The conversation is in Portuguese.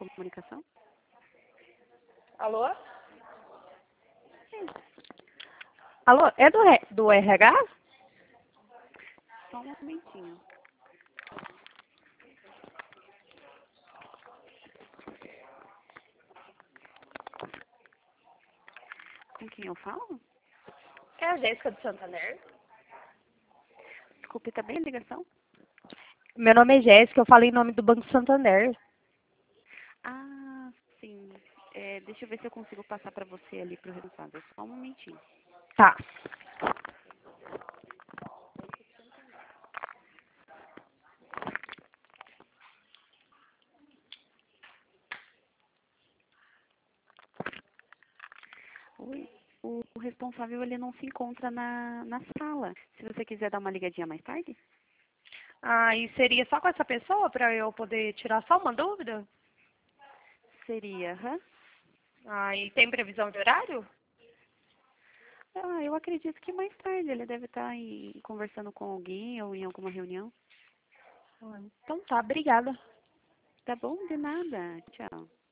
Comunicação? Alô? Alô, é do RH? Só um momentinho. Com quem eu falo? É a Jéssica do Santander? Desculpe, tá bem a ligação? Meu nome é Jéssica, eu falo em nome do Banco Santander. Ah, sim. Deixa eu ver se eu consigo passar para você ali pro responsável. Só um momentinho. Tá. Oi. O responsável ele não se encontra na sala. Se você quiser dar uma ligadinha mais tarde? Ah, e seria só com essa pessoa para eu poder tirar só uma dúvida? Seria, aham. Ah, e tem previsão de horário? Ah, eu acredito que mais tarde ele deve estar conversando com alguém ou em alguma reunião. Ah, então tá, obrigada. Tá bom? De nada. Tchau.